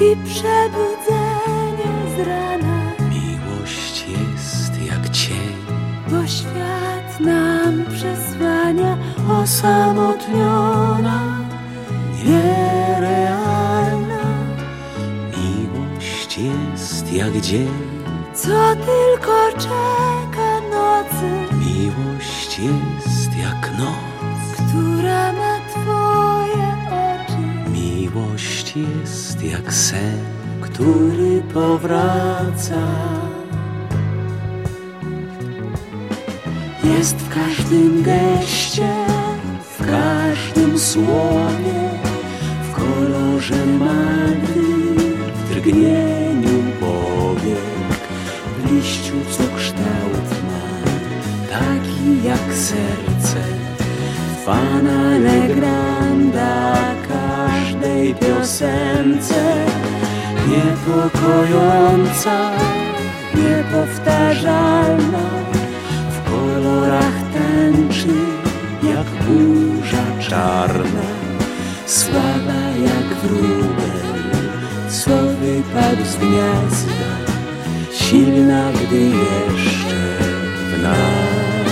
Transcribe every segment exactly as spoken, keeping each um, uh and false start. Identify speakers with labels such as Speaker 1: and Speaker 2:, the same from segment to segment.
Speaker 1: i przebudzenie z rana.
Speaker 2: Miłość jest jak cień,
Speaker 1: Bo świat nam przesłania, osamotniona, nierealna.
Speaker 2: miłość jest jak dzień,
Speaker 1: Co tylko czeka nocy,
Speaker 2: miłość jest jak noc,
Speaker 1: która ma twoje oczy.
Speaker 2: miłość jest jak sen, który powraca.
Speaker 1: Jest w każdym geście, w każdym słowie,
Speaker 2: W kolorze magdy, w drgnieniu powiek, w liściu, co kształt ma taki jak serce.
Speaker 1: Fana Legranda każdej piosence,
Speaker 2: Niepokojąca,
Speaker 1: niepowtarzalna,
Speaker 2: w kolorach tęczy jak burza czarna,
Speaker 1: słaba jak wróbel, co wypadł z gniazda,
Speaker 2: silna, gdy jeszcze w nas.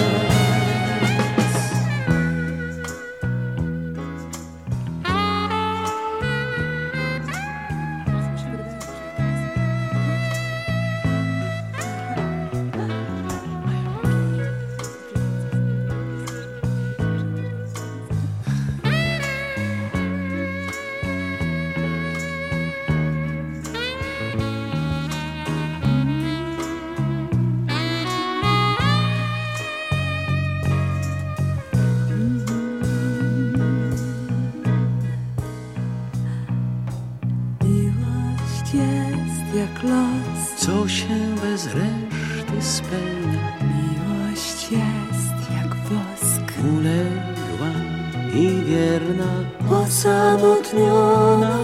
Speaker 1: Miłość jest jak los,
Speaker 2: Co się bez reszty spełnia,
Speaker 1: miłość jest jak wosk,
Speaker 2: uległa i wierna,
Speaker 1: osamotniona,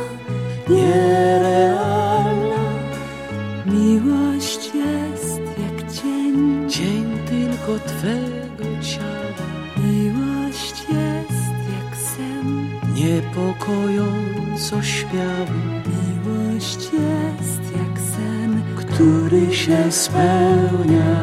Speaker 2: nierealna.
Speaker 1: miłość jest jak cień,
Speaker 2: Dzień tylko twego ciała,
Speaker 1: miłość jest jak sen,
Speaker 2: niepokojąco śpiały,
Speaker 1: miłość jest jak sen,
Speaker 2: który się spełnia.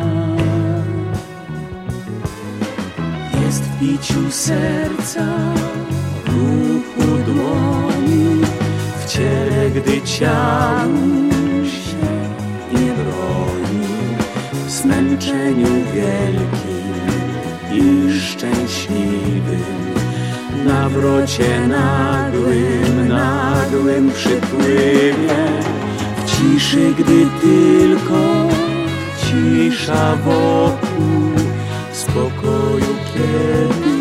Speaker 2: Jest w biciu serca, ruchu dłoni, w ciele, gdy ciało się nie broni, w zmęczeniu wielkim i szczęśliwym, nawrocie nagłym, nagłym przypływie, w ciszy, gdy tylko cisza wokół, w spokoju, kiedy